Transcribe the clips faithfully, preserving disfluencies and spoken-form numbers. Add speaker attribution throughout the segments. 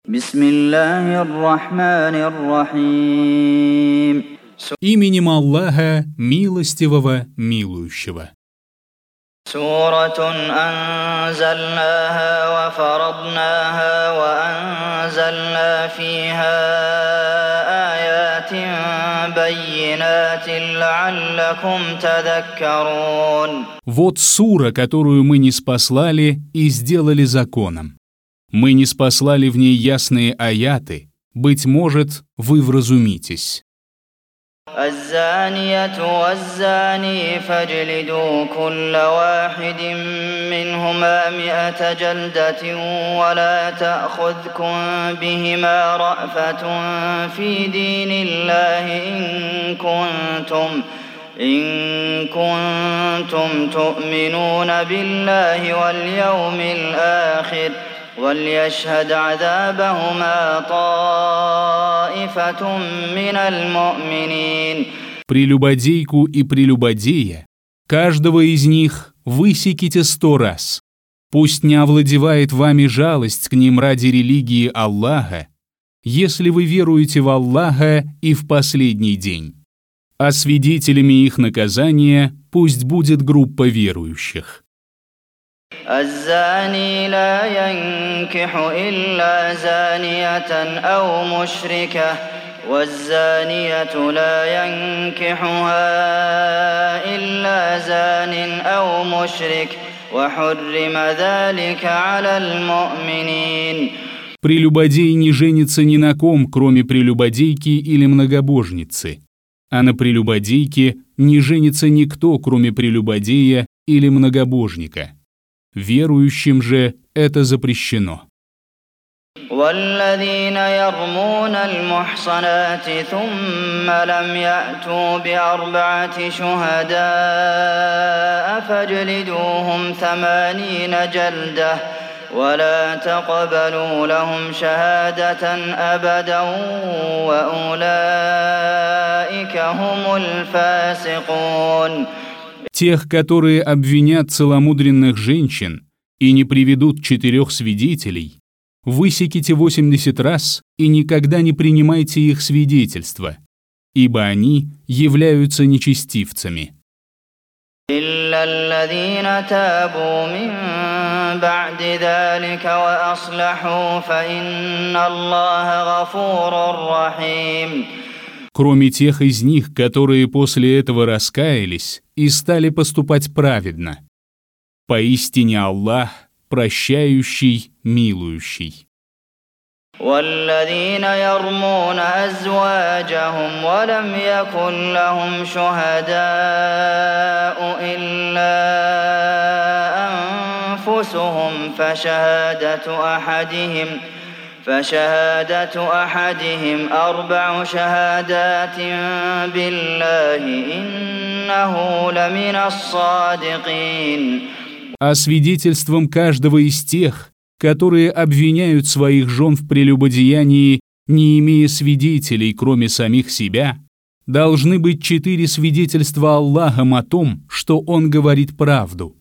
Speaker 1: Бисмиллахир-рахманир-рахим.
Speaker 2: Именем Аллаха, милостивого, милующего.
Speaker 1: Суратун анзальнаха ва фараднаха ва анзальна фиха аятин баййинатин ла'аллакум тадаккарун.
Speaker 2: Вот сура, которую мы ниспослали и сделали законом. Мы ниспослали в ней ясные аяты, быть может, вы вразумитесь.
Speaker 1: الزانية والزاني فاجلدوا كل واحد منهما مئة جلدة ولا تأخذكم بهما رأفة في دين الله إن كنتم إن كنتم تؤمنون بالله واليوم الآخر وليشهد عذابهما طائفة من المؤمنين.
Speaker 2: Прелюбодейку и прелюбодея, каждого из них высеките сто раз. Пусть не овладевает вами жалость к ним ради религии Аллаха, если вы веруете в Аллаха и в последний день. А свидетелями их наказания пусть будет группа верующих.
Speaker 1: الزاني لا ينكح إلا زانية أو مشركة والزانية لا ينكحها إلا زان أو مشرك وحرم ذلك على المؤمنين.
Speaker 2: Прелюбодей не женится ни на ком, кроме прелюбодейки или многобожницы, а на прелюбодейке не женится никто, кроме прелюбодея или многобожника. Верующим же это запрещено.
Speaker 1: والذين يرمون المحصنات ثم لم يأتوا بأربعة شهداء فاجلدوهم ثمانين جلدة ولا تقبلوا لهم شهادة أبدا وأولئك هم الفاسقون.
Speaker 2: Тех, которые обвинят целомудренных женщин и не приведут четырех свидетелей, высеките восемьдесят раз и никогда не принимайте их свидетельства, ибо они являются нечестивцами.
Speaker 1: إلا الذين تابوا من بعد ذلك وأصلحوا فإن الله غفور رحيم.
Speaker 2: Кроме тех из них, которые после этого раскаялись и стали поступать праведно. Поистине Аллах прощающий, милующий.
Speaker 1: والذين يرمون أزواجهم ولم يكن لهم شهداء إلا أنفسهم فشهادة أحدهم فشهادة أحدهم أربع شهادات بالله إنه لمن الصادقين.
Speaker 2: А свидетельством каждого из тех, которые обвиняют своих жен в прелюбодеянии, не имея свидетелей, кроме самих себя, должны быть четыре свидетельства Аллахом о том, что Он говорит правду.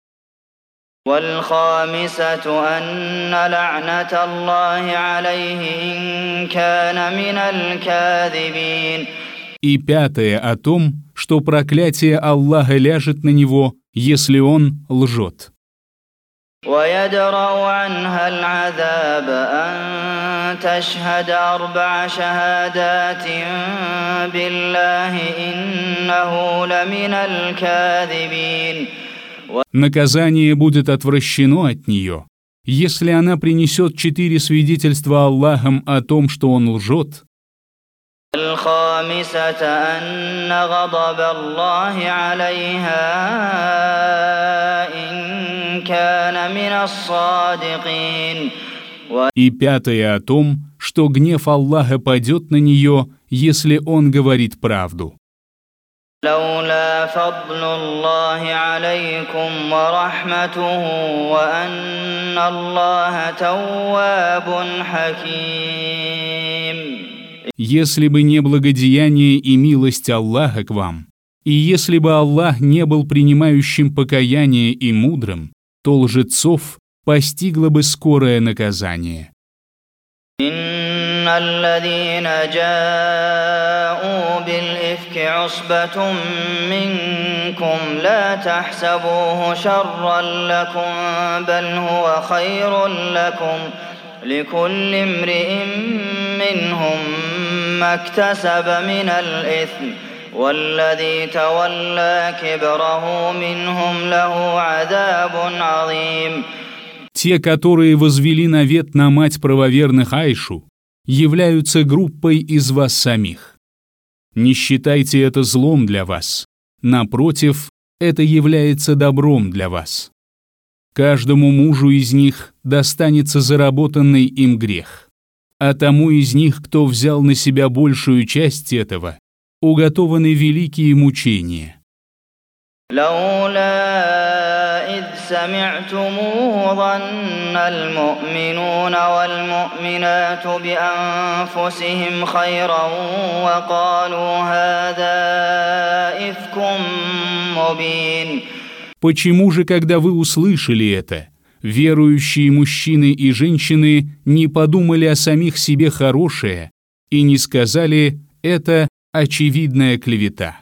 Speaker 1: والخامسة أن لعنة الله عليه إن كان من الكاذبين.
Speaker 2: И пятое о том, что проклятие Аллаха ляжет на него, если он лжет.
Speaker 1: ويدرأ عنها العذاب أن تشهد أربع شهادات بالله إنه لمن الكاذبين.
Speaker 2: Наказание будет отвращено от нее, если она принесет четыре свидетельства Аллахом о том, что он лжет.
Speaker 1: الخامسة أن غضب الله عليها إن كان من الصادقين.
Speaker 2: И пятое о том, что гнев Аллаха падет на нее, если он говорит правду.
Speaker 1: لولا فضل الله عليكم ورحمته وأن الله تواب حكيم.
Speaker 2: Если бы не благодеяние и милость Аллаха к вам, и если бы Аллах не был принимающим покаяние и мудрым, то лжецов постигло бы скорое наказание.
Speaker 1: الذين جاءوا بالإفك عصبة منكم لا تحسبوه شرا لكم بل هو خير لكم لكل امرئ منهم ما اكتسب من الإثم والذي تولى كبره منهم له عذاب عظيم.
Speaker 2: Те, которые возвели навет на мать правоверных Айшу, являются группой из вас самих. Не считайте это злом для вас. Напротив, это является добром для вас. Каждому мужу из них достанется заработанный им грех, а тому из них, кто взял на себя большую часть этого, уготованы великие мучения.
Speaker 1: إذ سمعتموه ظن المؤمنون والمؤمنات بأنفسهم خيرا وقالوا هذا إفك مبين.
Speaker 2: Почему же, когда вы услышали это, верующие мужчины и женщины не подумали о самих себе хорошее и не сказали «это очевидная клевета»?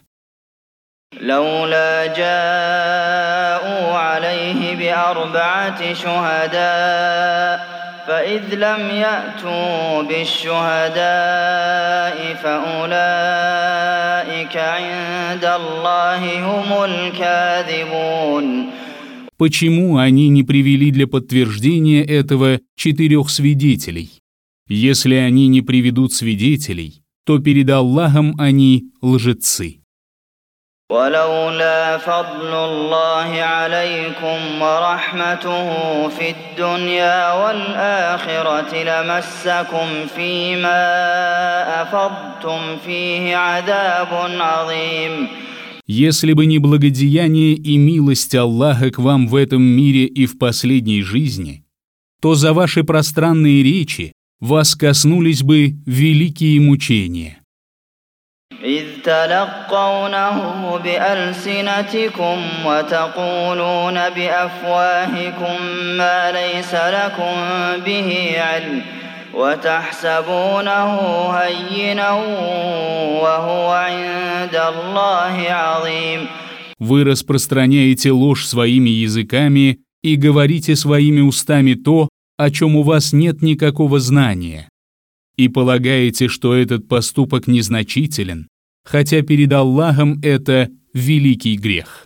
Speaker 1: لولا جاءوا عليه بأربعة شهداء فإذ لم يأتوا بالشهداء فأولئك عند الله هم الكاذبون.
Speaker 2: Почему они не привели для подтверждения этого четырех свидетелей? Если они не приведут свидетелей, то перед Аллахом они лжецы.
Speaker 1: ولولا فضل الله عليكم ورحمته في الدنيا والآخرة لمسكم فيما أفضتم فيه عذاب عظيم.
Speaker 2: Если бы не благодеяние и милость Аллаха к вам в этом мире и в последней жизни, то за ваши пространные речи вас коснулись бы великие мучения.
Speaker 1: إذ تلقونه بألسنتكم وتقولون بأفواهكم ما ليس لكم به علم وتحسبونه هينا وهو عند الله عظيم.
Speaker 2: Вы распространяете ложь своими языками и говорите своими устами то, о чем у вас нет никакого знания, и полагаете, что этот поступок незначителен, хотя перед Аллахом это великий грех.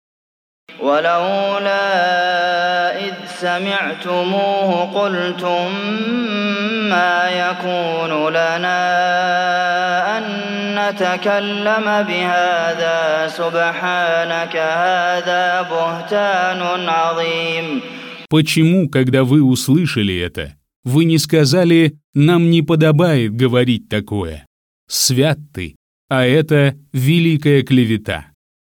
Speaker 1: ولولا إذ سمعتموه قلتم ما يكون لنا أن نتكلم بهذا سبحانك هذا بهتان عظيم.
Speaker 2: Почему, когда вы услышали это, вы не сказали «нам не подобает говорить такое»? Свят ты, а это великая клевета.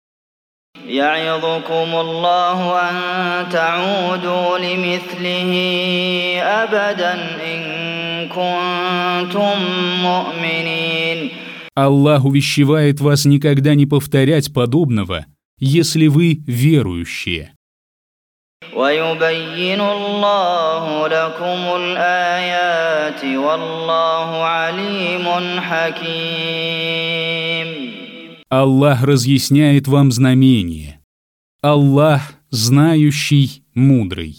Speaker 1: يعظكم الله أن تعودوا لمثله أبدا إن كنتم مؤمنين.
Speaker 2: Аллах увещевает вас никогда не повторять подобного, если вы верующие.
Speaker 1: ويبين الله لكم الآيات والله عليم حكيم.
Speaker 2: Аллах разъясняет вам знамения. Аллах знающий, мудрый.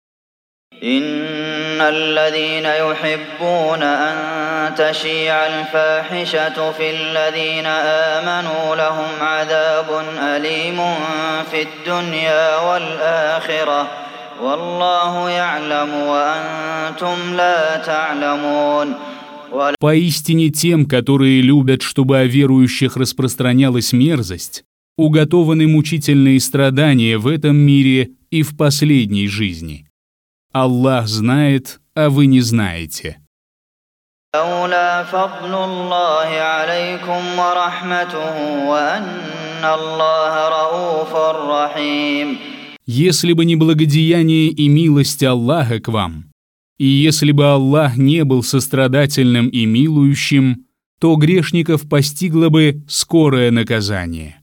Speaker 1: إن الذين يحبون أن تشيع الفاحشة في الذين آمنوا لهم عذاب أليم في الدنيا والآخرة والله يعلم وأنتم لا تعلمون.
Speaker 2: Поистине тем, которые любят, чтобы о верующих распространялась мерзость, уготованы мучительные страдания в этом мире и в последней жизни. Аллах знает, а вы не знаете.
Speaker 1: لولا فضل الله عليكم ورحمته وأن الله رؤوف رحيم.
Speaker 2: Если бы не благодеяние и милость Аллаха к вам, и если бы Аллах не был сострадательным и милующим, то грешников постигло бы скорое наказание.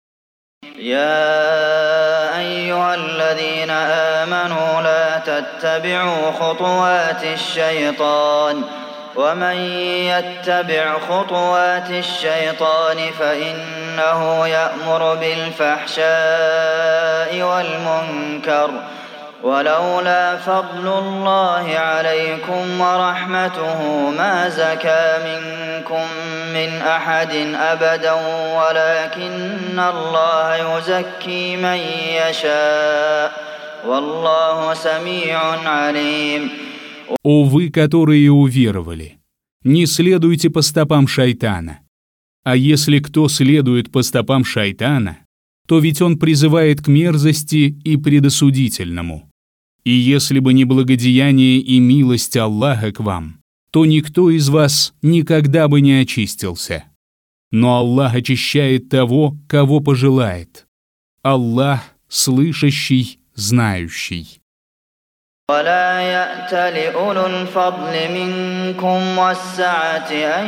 Speaker 1: يا أيها الذين آمنوا لا تتبعوا خطوات الشيطان ومن يتبع خطوات الشيطان فإنه يأمر بالفحشاء والمنكر ولولا فضل الله عليكم ورحمته ما زكى منكم من أحد أبدا ولكن الله يزكي من يشاء والله سميع عليم.
Speaker 2: О вы, которые уверовали, не следуйте по стопам шайтана. А если кто следует по стопам шайтана, то ведь он призывает к мерзости и предосудительному. И если бы не благодеяние и милость Аллаха к вам, то никто из вас никогда бы не очистился. Но Аллах очищает того, кого пожелает. Аллах слышащий, знающий.
Speaker 1: ولا يأت لأولو الفضل منكم والسعة أن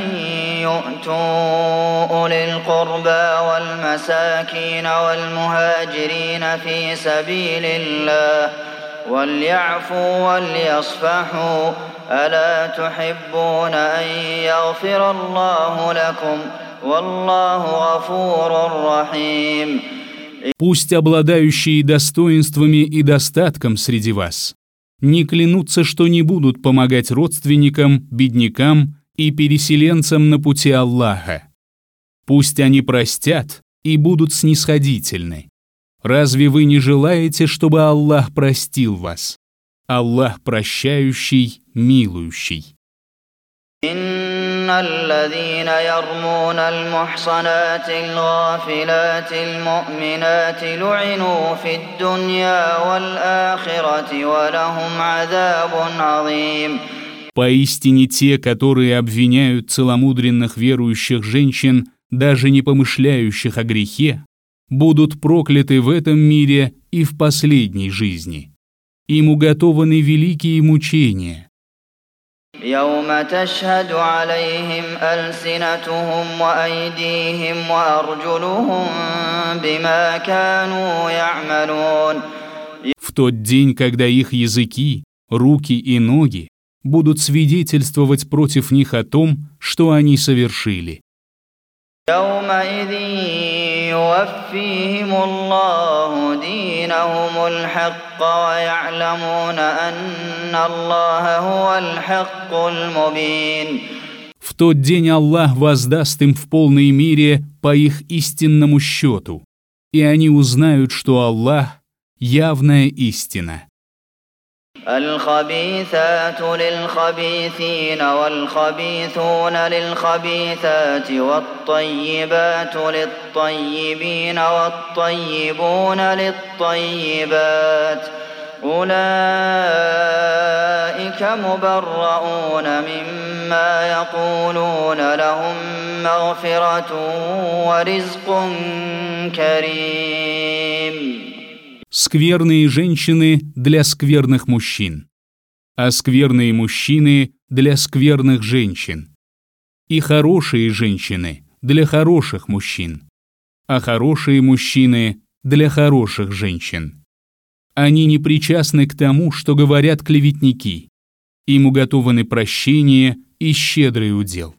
Speaker 1: يؤتوا أولي القربى والمساكين والمهاجرين في سبيل الله وليعفوا وليصفحوا ألا تحبون أن يغفر الله لكم والله غفور رحيم.
Speaker 2: Пусть обладающие достоинствами и достатком среди вас не клянутся, что не будут помогать родственникам, беднякам и переселенцам на пути Аллаха. Пусть они простят и будут снисходительны. Разве вы не желаете, чтобы Аллах простил вас? Аллах прощающий, милующий.
Speaker 1: إن الذين يرمون المحصنات الغافلات المؤمنات لعنوا في الدنيا والآخرة ولهم عذاب عظيم.
Speaker 2: Поистине те, которые обвиняют целомудренных верующих женщин, даже не помышляющих о грехе, будут прокляты в этом мире и в последней жизни. Им уготованы великие мучения.
Speaker 1: يوم تشهد عليهم ألسنتهم وأيديهم وأرجلهم بما كانوا يعملون.
Speaker 2: В тот день, когда их языки, руки и ноги будут свидетельствовать против них о том, что они совершили.
Speaker 1: يومئذ يوفيهم الله دينهم الحق ويعلمون أن الله هو الحق المبين.
Speaker 2: В тот день Аллах воздаст им в полной мере по их истинному счету, и они узнают, что Аллах — явная истина.
Speaker 1: الخبيثات للخبيثين والخبيثون للخبيثات والطيبات للطيبين والطيبون للطيبات أولئك مبرؤون مما يقولون لهم مغفرة ورزق كريم.
Speaker 2: Скверные женщины для скверных мужчин, а скверные мужчины для скверных женщин, и хорошие женщины для хороших мужчин, а хорошие мужчины для хороших женщин. Они не причастны к тому, что говорят клеветники, им уготованы прощение и щедрый удел.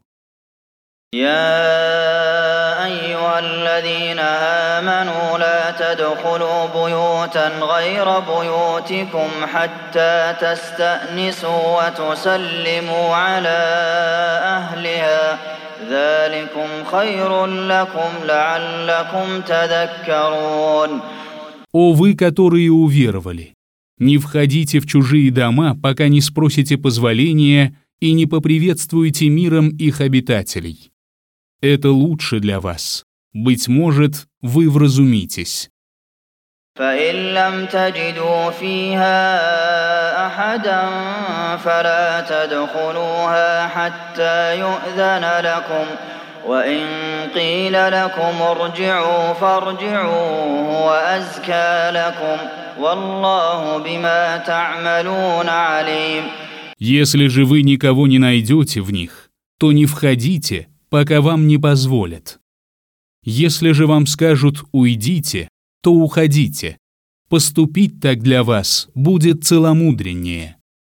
Speaker 1: أيها الذين آمنوا لا تدخلوا بيوتا غير بيوتكم حتى تستأنسوا وتسلموا على أهلها ذلكم خير لكم لعلكم تذكرون.
Speaker 2: О вы, которые уверовали, не входите в чужие дома, пока не спросите позволения и не поприветствуете миром их обитателей. Это лучше для вас. Быть может, вы вразумитесь.
Speaker 1: فإن لم تجدوا فيها أحدا فلا تدخلوها حتى يؤذن لكم وإن قيل لكم ارجعوا فارجعوا هو أزكى لكم والله بما تعملون عليم.
Speaker 2: Если же вы никого не найдете в них, то не входите, пока вам не позволят. Если же вам скажут «уйдите», то уходите. Поступить так для вас будет целомудреннее.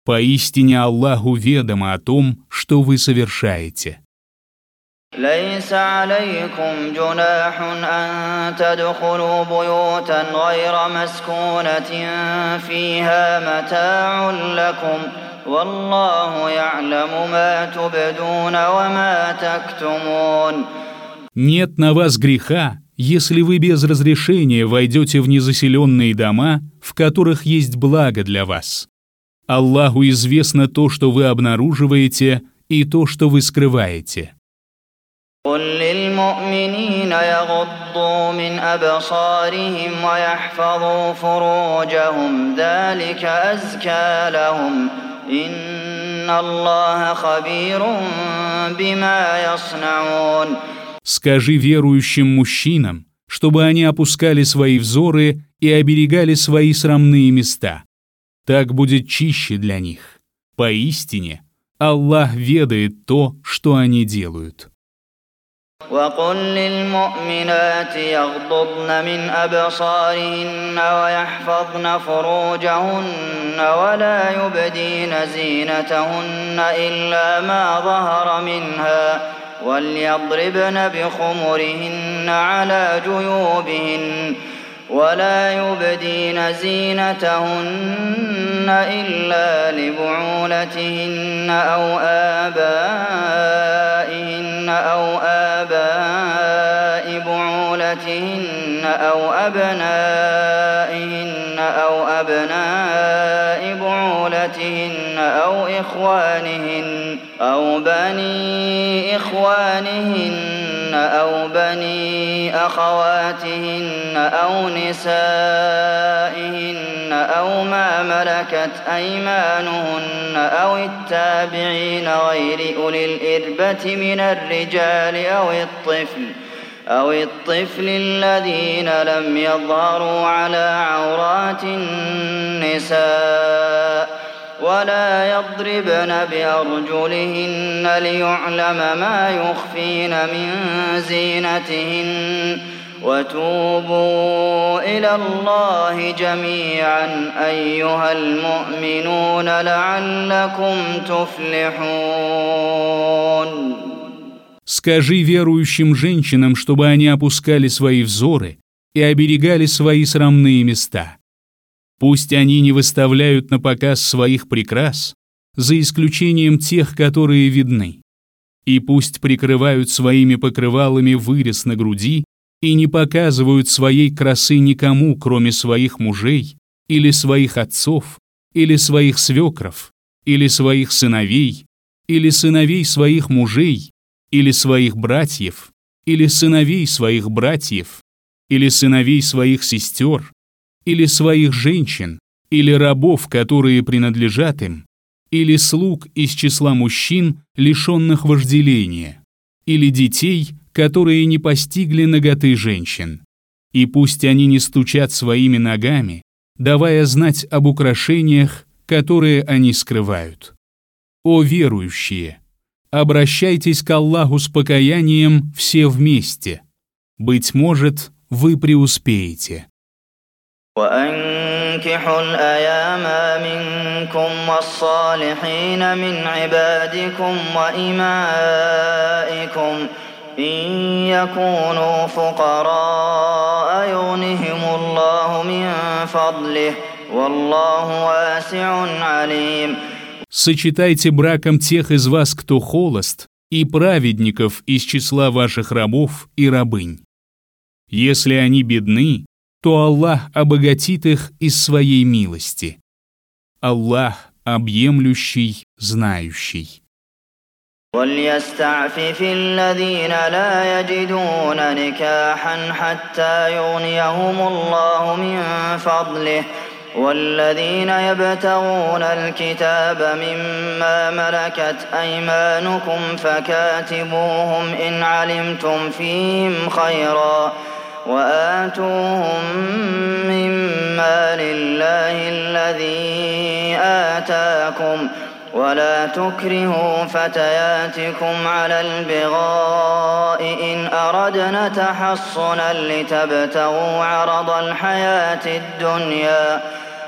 Speaker 2: Поистине Аллаху ведомо о том, что вы совершаете.
Speaker 1: ليس عليكم جناح أن تدخلوا بيوتا غير مسكونة فيها متاع لكم والله يعلم ما تبدون وما تكتمون.
Speaker 2: Нет на вас греха, если вы без разрешения войдете в незаселенные дома, в которых есть благо для вас. Аллаху известно то, что вы обнаруживаете, и то, что вы скрываете.
Speaker 1: قل للمؤمنين يغضوا من أبصارهم ويحفظوا فروجهم ذلك أزكى لهم إن الله خبير بما يصنعون.
Speaker 2: Скажи верующим мужчинам, чтобы они опускали свои взоры и оберегали свои срамные места. Так будет чище для них. Поистине, Аллах ведает то, что они делают.
Speaker 1: وقل للمؤمنات يغضضن من أبصارهن ويحفظن فروجهن ولا يبدين زينتهن إلا ما ظهر منها وليضربن بخمرهن على جيوبهن ولا يبدين زينتهن إلا لبعولتهن أو آبائهن أو آباء بعولتهن أو أبنائهن أو أبناء بعولتهن أو إخوانهن أو بني إخوانهن أو بني أخواتهن أو نسائهن أو ما ملكت أيمانهن أو التابعين غير أولي الإربة من الرجال أو الطفل أو الطفل الذين لم يظهروا على عورات النساء ولا يضربن بأرجلهن ليعلم ما يخفين من زينتهن وتوبوا إلى الله جميعا أيها المؤمنون لعلكم تفلحون.
Speaker 2: Скажи верующим женщинам, чтобы они опускали свои взоры и оберегали свои срамные места. Пусть они не выставляют на показ своих прикрас, за исключением тех, которые видны. И пусть прикрывают своими покрывалами вырез на груди и не показывают своей красы никому, кроме своих мужей, или своих отцов, или своих свекров, или своих сыновей, или сыновей своих мужей, или своих братьев, или сыновей своих братьев, или сыновей своих сестер, или своих женщин, или рабов, которые принадлежат им, или слуг из числа мужчин, лишенных вожделения, или детей, которые не постигли наготы женщин. И пусть они не стучат своими ногами, давая знать об украшениях, которые они скрывают. О верующие! Обращайтесь к Аллаху с покаянием все вместе. Быть может, вы преуспеете.
Speaker 1: وأنكحوا الأيام منكم والصالحين من عبادكم وإمائكم إن يكونوا فقراء يغنهم الله من فضله والله واسع عليم.
Speaker 2: Сочетайте браком тех из вас, кто холост, и праведников из числа ваших рабов и рабынь. Если они бедны, то Аллах обогатит их из своей милости. Аллах объемлющий, знающий.
Speaker 1: وليستعفف الذين لا يجدون نكاحا حتى يغنيهم الله من فضله والذين يبتغون الكتاب مما ملكت أيمانكم فكاتبوهم إن علمتم فيهم خيرا وآتوهم مما لله الذي آتاكم ولا تكرهوا فتياتكم على البغاء إن أردنا تحصنا لتبتغوا عرض الحياة الدنيا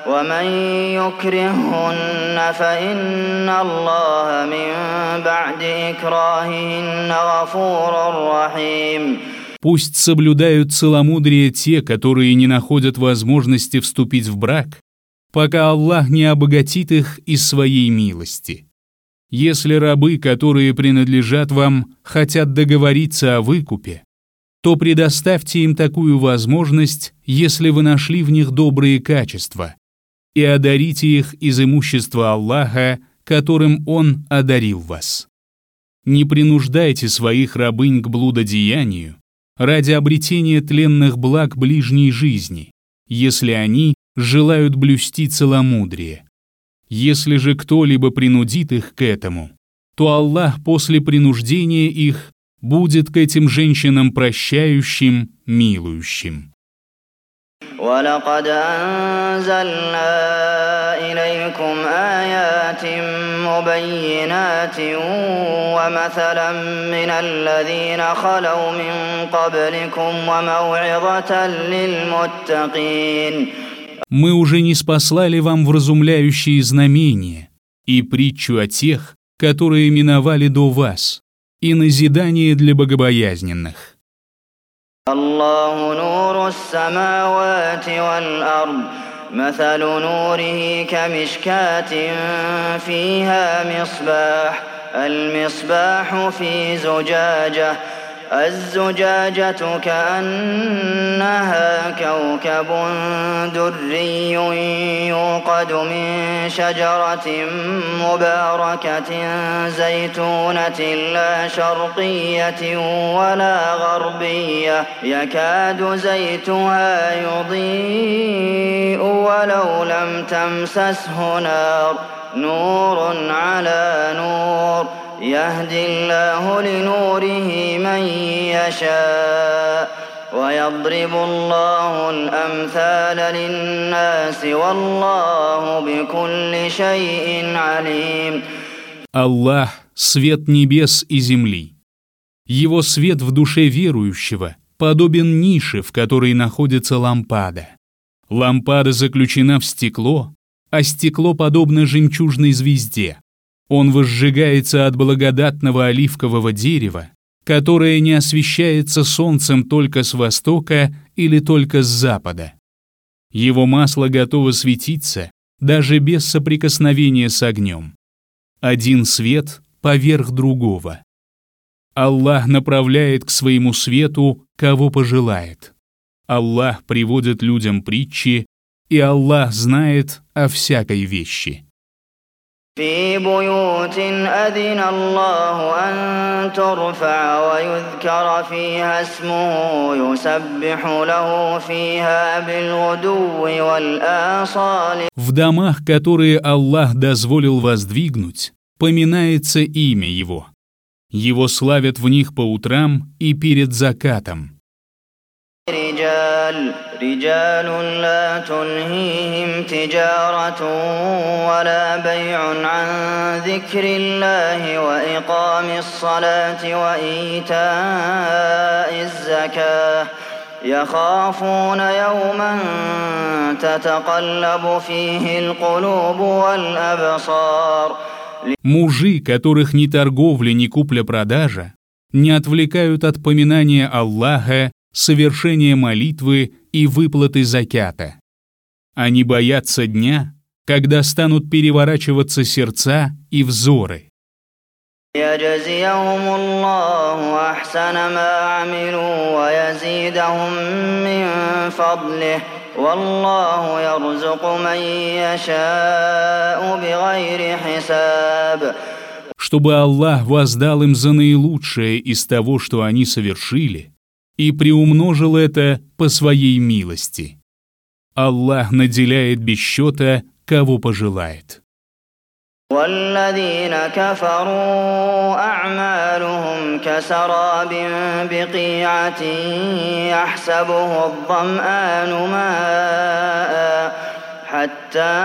Speaker 1: ومن يكرههن فإن الله من بعد إكراههن غفور رحيم.
Speaker 2: Пусть соблюдают целомудрие те, которые не находят возможности вступить в брак, пока Аллах не обогатит их из своей милости. Если рабы, которые принадлежат вам, хотят договориться о выкупе, то предоставьте им такую возможность, если вы нашли в них добрые качества, и одарите их из имущества Аллаха, которым Он одарил вас. Не принуждайте своих рабынь к блудодеянию ради обретения тленных благ ближней жизни, если они желают блюсти целомудрие. Если же кто-либо принудит их к этому, то Аллах после принуждения их будет к этим женщинам прощающим, милующим.
Speaker 1: وَلَقَدْ أَنزَلْنَا إِلَيْكُمْ آيَاتٍ مُبَيِّنَاتٍ وَمَثَلًا مِّنَ الَّذِينَ خَلَوْا مِن قَبْلِكُمْ وَمَوْعِظَةً لِّلْمُتَّقِينَ.
Speaker 2: Мы уже ниспослали вам вразумляющие знамения и притчу о тех, которые миновали до вас, и назидание для богобоязненных.
Speaker 1: الله نور السماوات والأرض مثل نوره كمشكاة فيها مصباح المصباح في زجاجة الزجاجة كأنها كوكب دري يوقد من شجرة مباركة زيتونة لا شرقية ولا غربية يكاد زيتها يضيء ولو لم تمسسه نار نور على نور يهدي الله لنوره من يشاء ويضرب الله الأمثال للناس والله بكل شيء عليم.
Speaker 2: Аллах — свет небес и земли. Его свет в душе верующего подобен нише, в которой находится лампада. Лампада заключена в стекло, а стекло подобно жемчужной звезде. Он возжигается от благодатного оливкового дерева, которое не освещается солнцем только с востока или только с запада. Его масло готово светиться даже без соприкосновения с огнем. Один свет поверх другого. Аллах направляет к своему свету, кого пожелает. Аллах приводит людям притчи, и Аллах знает о всякой вещи.
Speaker 1: في بيوت أذن الله أن ترفع ويذكر فيها اسمه يسبح له فيها بالغدو والآصال.
Speaker 2: В домах, которые Аллах дозволил воздвигнуть, поминается имя Его. Его славят в них по утрам и перед закатом.
Speaker 1: رجال رجال لا تلهيهم تجارة ولا بيع عن ذكر الله وإقام الصلاة وإيتاء الزكاة يخافون يوما تتقلب فيه القلوب والأبصار.
Speaker 2: Мужи, которых ни торговля, ни купля-продажа, не отвлекают от поминания Аллаха, совершения молитвы и выплаты закята. Они боятся дня, когда станут переворачиваться сердца и взоры.
Speaker 1: يجزيهم الله أحسن ما عملوا ويزيدهم من فضله والله يرزق من يشاء بغير حساب.
Speaker 2: Чтобы Аллах воздал им за наилучшее из того, что они совершили, и приумножил это по своей милости. Аллах наделяет без счета, кого пожелает.
Speaker 1: والذين كفروا أعمالهم كسراب بقيعة يحسبه الظمآن ماء حتى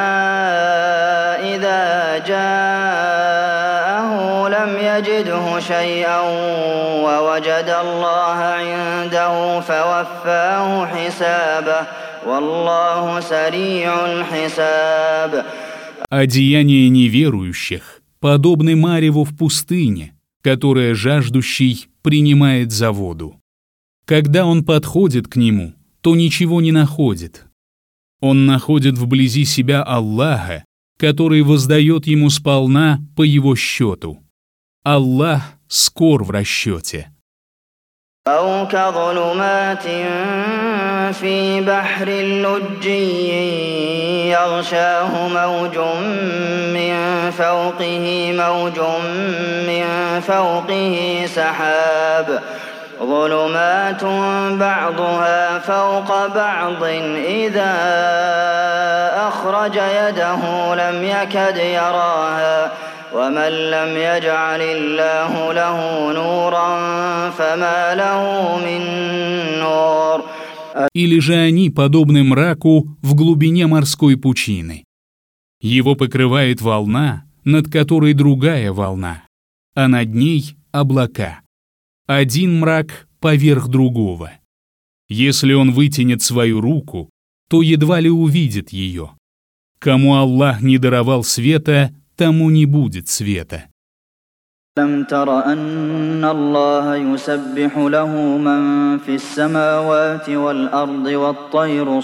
Speaker 1: إذا جاءه لم يجده شيئا ووجد الله عنده فوفاه حسابه والله سريع الحساب.
Speaker 2: А деяния неверующих подобны мареву в пустыне, которое жаждущий принимает за воду. Когда он подходит к нему, то ничего не находит. Он находит вблизи себя Аллаха, который воздает ему сполна по его счету. Аллах скор в расчете.
Speaker 1: أو كظلمات في بحر لجي يغشاه موج من فوقه موج من فوقه سحاب ظلمات بعضها فوق بعض إذا أخرج يده لم يكد يراها ومن لم يجعل الله له نورا فما له من نور.
Speaker 2: Или же они подобны мраку в глубине морской пучины. Его покрывает волна, над которой другая волна, а над ней облака. Один мрак поверх другого. Если он вытянет свою руку, то едва ли увидит ее. Кому Аллах не даровал света, тому не будет света.
Speaker 1: ألم تر أن الله يسبح له من في السماوات والأرض والطير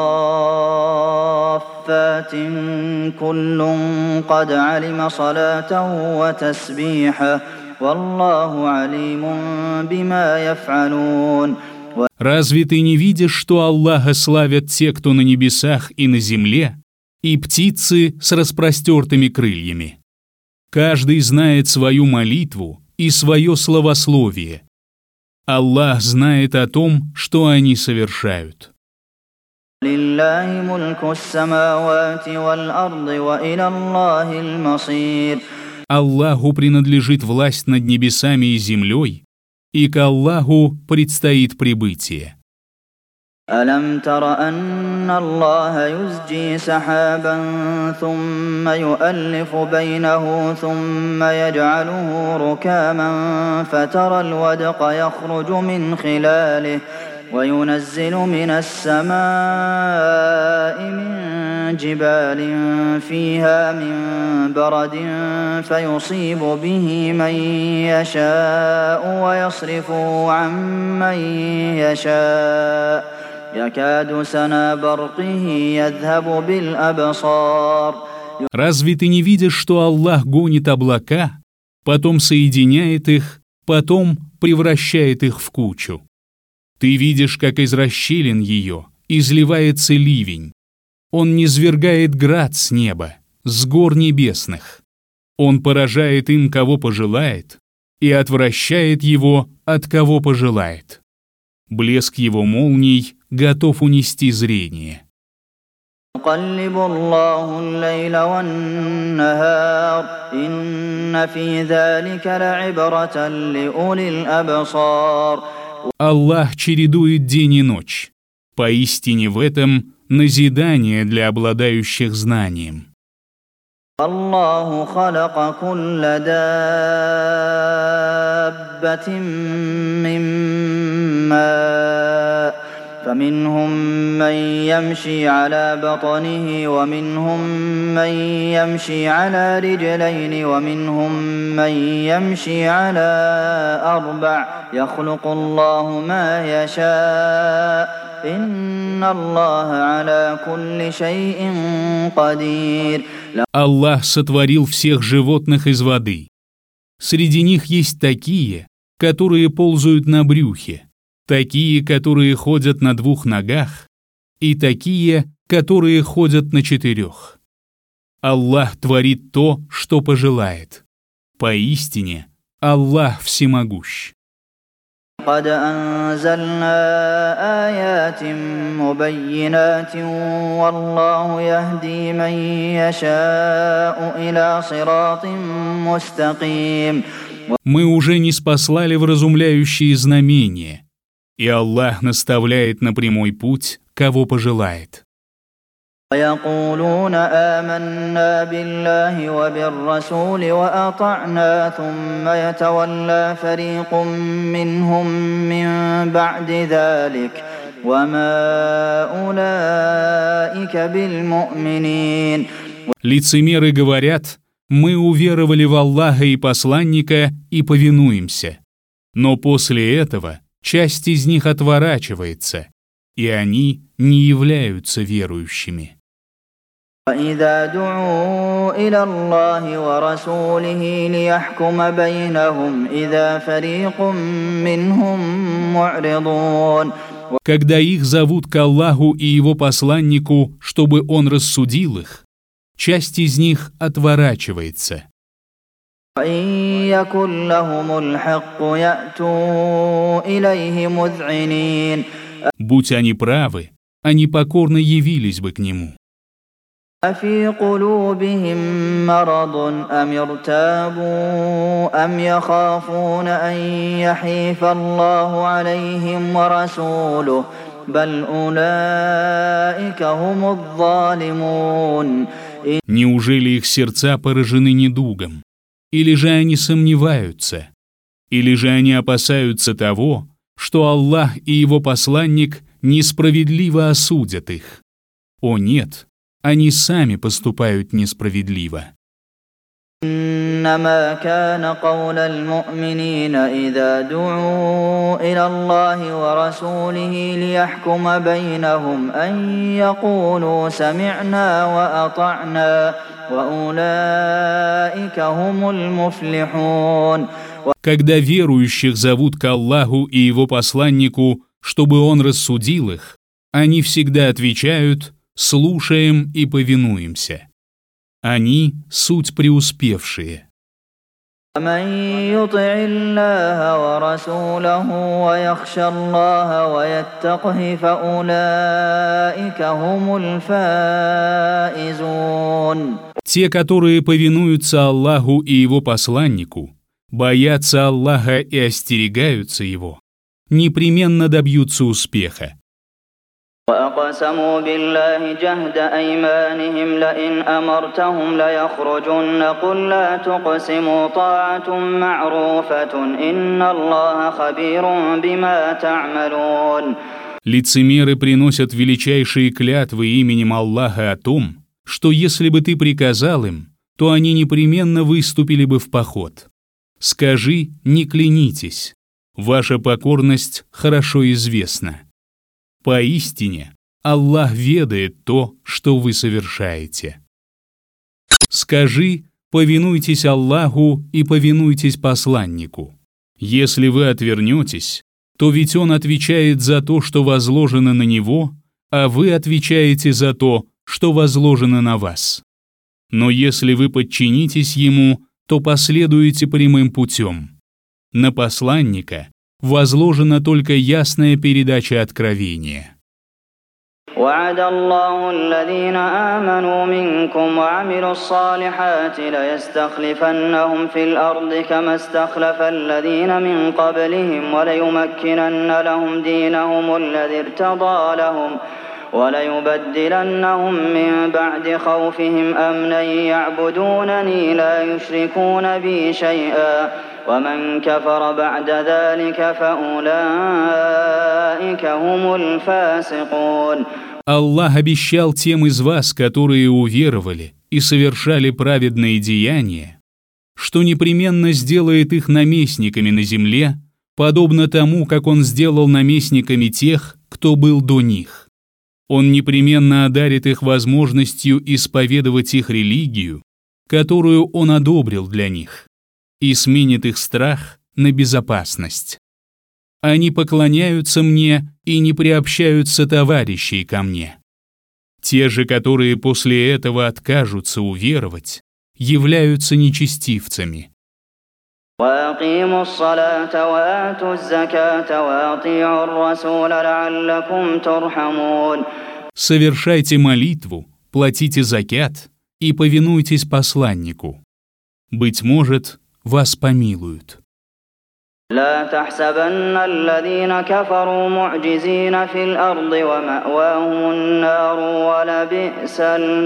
Speaker 1: صافات كل قد علم صلاته وتسبيحه والله عليم بما يفعلون.
Speaker 2: Разве ты не видишь, что Аллаха славят те, кто на небесах и на земле, и птицы с распростертыми крыльями? Каждый знает свою молитву и свое словословие. Аллах знает о том, что они совершают. Аллаху принадлежит власть над небесами и землей, и к Аллаху предстоит прибытие.
Speaker 1: ألم تر أن الله يزجي سحابا ثم يؤلف بينه ثم يجعله ركاما فترى الودق يخرج من خلاله وينزل من السماء من جبال فيها من برد فيصيب به من يشاء ويصرفه عن من يشاء يكاد سنا برقه يذهب بالأبصار.
Speaker 2: Разве ты не видишь, что Аллах гонит облака, потом соединяет их, потом превращает их в кучу? Ты видишь, как из расщелин ее изливается ливень. Он низвергает град с неба, с гор небесных. Он поражает им, кого пожелает, и отвращает его, от кого пожелает. Блеск его молний готов унести зрение.
Speaker 1: يقلب الله الليل والنهار إن في ذلك لعبرة لأولي الأبصار.
Speaker 2: Аллах чередует день и ночь. Поистине в этом назидание для обладающих знанием.
Speaker 1: الله خلق كل دابة من ماء فمنهم من يمشي على بطنه ومنهم من يمشي على رجلين ومنهم من يمشي على أربع يخلق الله ما يشاء إن الله على كل شيء قدير.
Speaker 2: Аллах сотворил всех животных из воды. Среди них есть такие, которые ползают на брюхе, такие, которые ходят на двух ногах, и такие, которые ходят на четырех. Аллах творит то, что пожелает. Поистине, Аллах всемогущ.
Speaker 1: قد أنزلنا آيات مبينات والله يهدي من يشاء إلى صراط مستقيم.
Speaker 2: Мы уже ниспослали вразумляющие знамения, и Аллах наставляет на прямой путь, кого пожелает.
Speaker 1: ويقولون آمنا بالله وبالرسول وأطعنا ثم يتولى فريق منهم من بعد ذلك وما أولئك بالمؤمنين.
Speaker 2: Лицемеры говорят: мы уверовали в Аллаха и посланника и повинуемся. Но после этого часть из них отворачивается, и они не являются верующими.
Speaker 1: وإذا دعوا إلى الله ورسوله ليحكم بينهم إذا فريق منهم معرضون.
Speaker 2: Когда их зовут к Аллаху и Его посланнику, чтобы Он рассудил их, часть из них отворачивается.
Speaker 1: وإن يكن لهم الحق يأتوا إليه مذعنين.
Speaker 2: Будь они правы, они покорно явились бы к Нему.
Speaker 1: أفي قلوبهم مرض أم ارتابوا أم يخافون أن يحيف الله عليهم ورسوله بل أولئك هم الظالمون.
Speaker 2: Неужели их сердца поражены недугом? Или же они сомневаются? Или же они опасаются того, что Аллах и Его посланник несправедливо осудят их? О нет! Они сами поступают несправедливо.
Speaker 1: إنما كان قول المؤمنين إذا دعوا إلى الله ورسوله ليحكم بينهم أن يقولوا سمعنا وأطعنا وأولئك هم المفلحون.
Speaker 2: Когда верующих зовут к Аллаху и Его посланнику, чтобы Он рассудил их, они всегда отвечают: слушаем и повинуемся. Они — суть преуспевшие.
Speaker 1: ومن يطع الله ورسوله ويخشى الله ويتقه فأولئك هم الفائزون.
Speaker 2: Те, которые повинуются Аллаху и Его посланнику, боятся Аллаха и остерегаются Его, непременно добьются успеха.
Speaker 1: وأقسموا بالله جهد أيمانهم لئن أمرتهم ليخرجن قل لا تقسموا طاعة معروفة إن الله خبير بما تعملون.
Speaker 2: Лицемеры приносят величайшие клятвы именем Аллаха о том, что если бы ты приказал им, то они непременно выступили бы в поход. Скажи: не клянитесь, ваша покорность хорошо известна. Поистине, Аллах ведает то, что вы совершаете. Скажи: повинуйтесь Аллаху и повинуйтесь посланнику. Если вы отвернетесь, то ведь Он отвечает за то, что возложено на Него, а вы отвечаете за то, что возложено на вас. Но если вы подчинитесь Ему, то последуете прямым путем. На посланника возложена только ясная передача откровения.
Speaker 1: وعد الله الذين آمنوا منكم وعملوا الصالحات ليستخلفنهم في الأرض كما استخلف الذين من قبلهم وليمكنن لهم دينهم الذي ارتضى لهم وليبدلنهم من بعد خوفهم أمنا يعبدونني لا يشركون بي شيئا ومن كفر بعد ذلك فأولئك هم الفاسقون.
Speaker 2: Аллах обещал тем из вас, которые уверовали и совершали праведные деяния, что непременно сделает их наместниками на земле, подобно тому, как Он сделал наместниками тех, кто был до них. Он непременно одарит их возможностью исповедовать их религию, которую Он одобрил для них, и сменит их страх на безопасность. Они поклоняются Мне и не приобщаются товарищей ко Мне. Те же, которые после этого откажутся уверовать, являются нечестивцами.
Speaker 1: وأقيموا الصلاة وآتوا الزكاة وأطيعوا الرسول لعلكم ترحمون.
Speaker 2: Совершайте молитву, платите закят и повинуйтесь посланнику. Быть может, вас помилуют.
Speaker 1: لا تحسبن الذين كفروا معجزين في الأرض ومأواهم النار ولبئس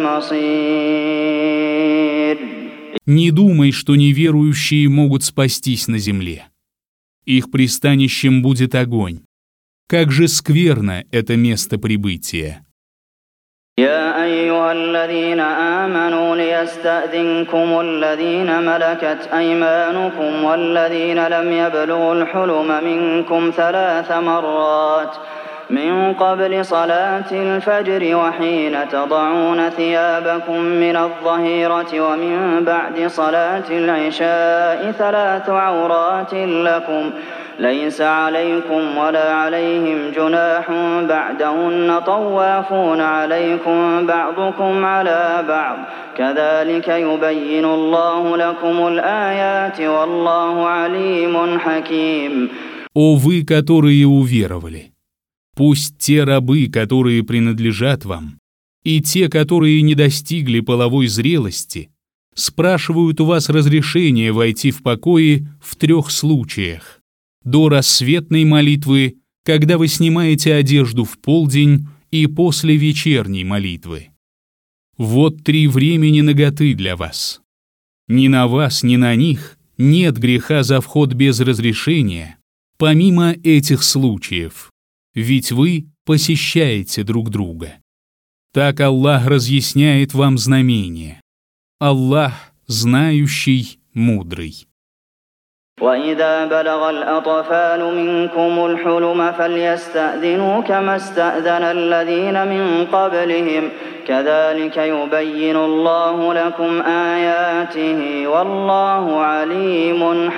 Speaker 1: المصير.
Speaker 2: Не думай, что неверующие могут спастись на земле. Их пристанищем будет огонь, Как же скверно это место прибытия!
Speaker 1: يا أيها الذين آمنوا ليستأذنكم الذين ملكت أيمانكم والذين لم يبلغوا الحلم منكم ثلاث مرات من قبل صلاة الفجر وحين تضعون ثيابكم من الظهيرة ومن بعد صلاة العشاء ثلاث عورات لكم ليس عليكم ولا عليهم جناح بعدهن طوافون عليكم بعضكم على بعض كذلك يبين الله لكم الآيات والله عليم حكيم.
Speaker 2: О вы, которые уверовали! Пусть те рабы, которые принадлежат вам, и те, которые не достигли половой зрелости, спрашивают у вас разрешения войти в покои в трех случаях. До рассветной молитвы, когда вы снимаете одежду в полдень, и после вечерней молитвы. Вот три времени наготы для вас. Ни на вас, ни на них нет греха за вход без разрешения, помимо этих случаев, ведь вы посещаете друг друга. Так Аллах разъясняет вам знамения. Аллах знающий, мудрый.
Speaker 1: وإذا بلغ الأطفال منكم الحلم فليستأذنوا كما استأذن الذين من قبلهم كذلك يبين الله لكم آياته والله عليم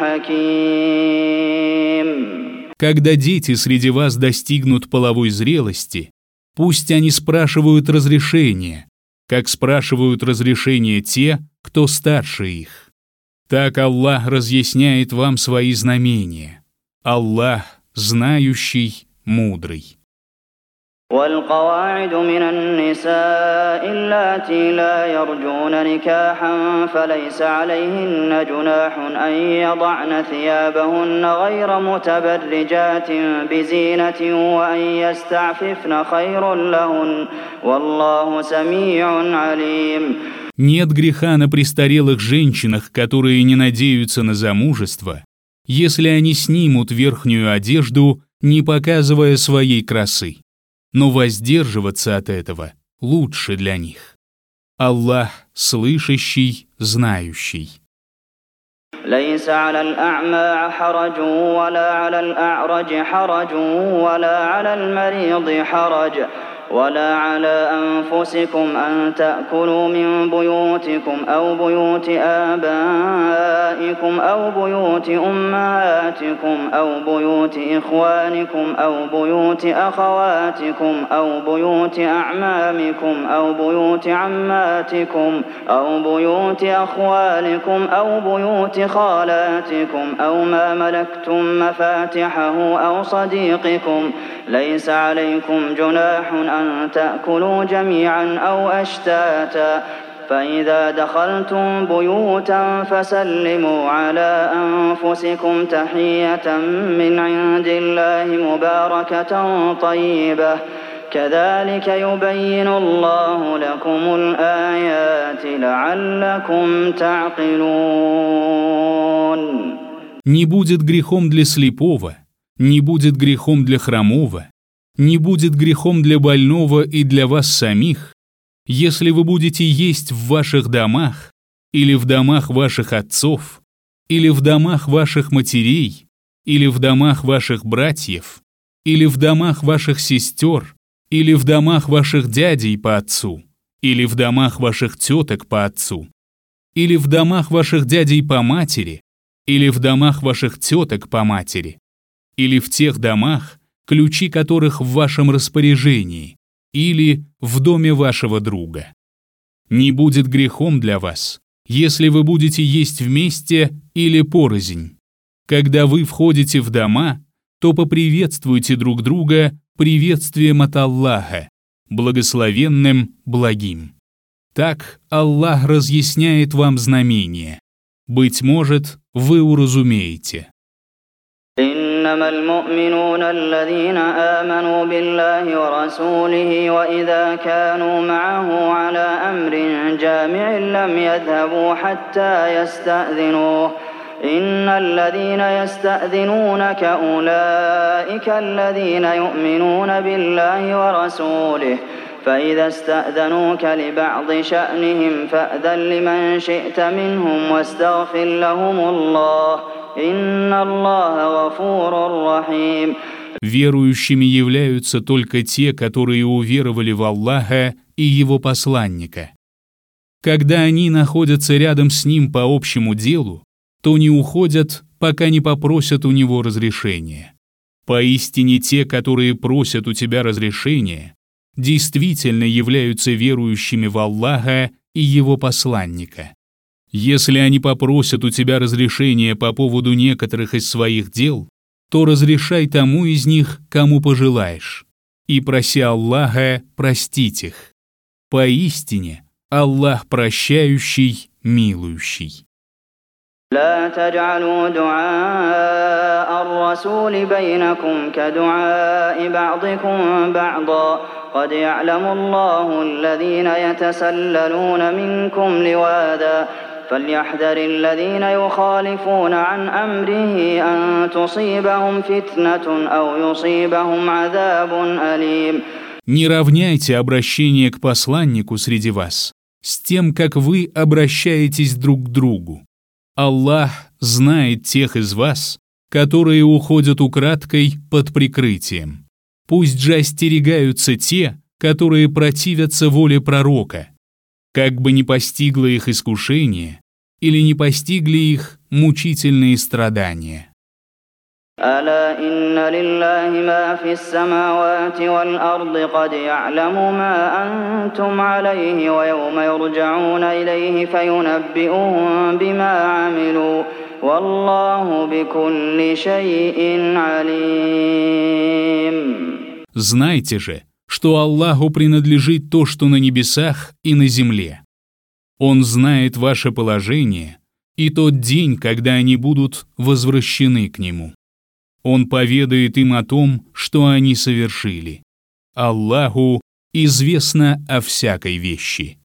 Speaker 1: حكيم.
Speaker 2: Когда дети среди вас достигнут половой зрелости, пусть они спрашивают разрешения, как спрашивают разрешения те, кто старше их. Так Аллах разъясняет вам свои знамения. Аллах знающий, мудрый.
Speaker 1: والقواعد من النساء اللاتي لا يرجون نكاحا فليس عليهن جناح أن يضعن ثيابهن غير متبرجات بزينة وأن يستعففن خير لهن والله سميع عليم.
Speaker 2: Нет греха на престарелых женщинах, которые не надеются на замужество, если они снимут верхнюю одежду, не показывая своей красы. Но воздерживаться от этого лучше для них. Аллах слышащий, знающий.
Speaker 1: ليس على الأعمى حرج ولا على الأعرج حرج ولا على المريض حرج ولا على أنفسكم أن تأكلوا من بيوتكم أو بيوت آبائكم أو بيوت أمهاتكم أو بيوت إخوانكم أو بيوت أخواتكم أو بيوت أعمامكم أو بيوت عماتكم أو بيوت أخوالكم أو بيوت خالاتكم أو ما ملكتم مفاتحه أو صديقكم ليس عليكم جناح أن تأكلوا جميعا أو أشتاتا فإذا دخلتم بيوتا فسلموا على أنفسكم تحية من عند الله مباركة طيبة كذلك يبين الله لكم الآيات لعلكم تعقلون.
Speaker 2: Не будет грехом для слепого, не будет грехом для хромого, не будет грехом для больного и для вас самих, если вы будете есть в ваших домах, или в домах ваших отцов, или в домах ваших матерей, или в домах ваших братьев, или в домах ваших сестер, или в домах ваших дядей по отцу, или в домах ваших теток по отцу, или в домах ваших дядей по матери, или в домах ваших теток по матери, или в тех домах, ключи которых в вашем распоряжении, или в доме вашего друга. Не будет грехом для вас, если вы будете есть вместе или порознь. Когда вы входите в дома, то поприветствуйте друг друга приветствием от Аллаха, благословенным, благим. Так Аллах разъясняет вам знамения. Быть может, вы уразумеете.
Speaker 1: إنما المؤمنون الذين آمنوا بالله ورسوله وإذا كانوا معه على أمر جامع لم يذهبوا حتى يستأذنوه إن الذين يستأذنونك أولئك الذين يؤمنون بالله ورسوله فإذا استأذنوك لبعض شأنهم فأذن لمن شئت منهم واستغفر لهم الله إن الله غفور رحيم.
Speaker 2: Верующими являются только те, которые уверовали в Аллаха и Его посланника. Когда они находятся рядом с Ним по общему делу, то не уходят, пока не попросят у Него разрешения. Поистине те, которые просят у тебя разрешения, действительно являются верующими в Аллаха и Его посланника. Если они попросят у тебя разрешения по поводу некоторых из своих дел, то разрешай тому из них, кому пожелаешь, и проси Аллаха простить их. Поистине, Аллах прощающий, милующий.
Speaker 1: لا تجعلوا دعاء الرسول بينكم كدعاء بعضكم بعضا قد يعلم الله الذين يتسللون منكم لواذا فليحذر الذين يخالفون عن أمره أن تصيبهم فتنة أو يصيبهم عذاب أليم.
Speaker 2: Не равняйте обращение к посланнику среди вас с тем, как вы обращаетесь друг к другу. Аллах знает тех из вас, которые уходят украдкой под прикрытием. Пусть же остерегаются те, которые противятся воле пророка, как бы не постигло их искушение или не постигли их мучительные страдания.
Speaker 1: ألا إن لله ما في السماوات والأرض قد يعلم ما أنتم عليه ويوم يرجعون إليه فينبئهم بما عملوا والله بكل شيء عليم.
Speaker 2: Знайте же, что Аллаху принадлежит то, что на небесах и на земле. Он знает ваше положение и тот день, когда они будут возвращены к Нему. Он поведает им о том, что они совершили. Аллаху известно о всякой вещи.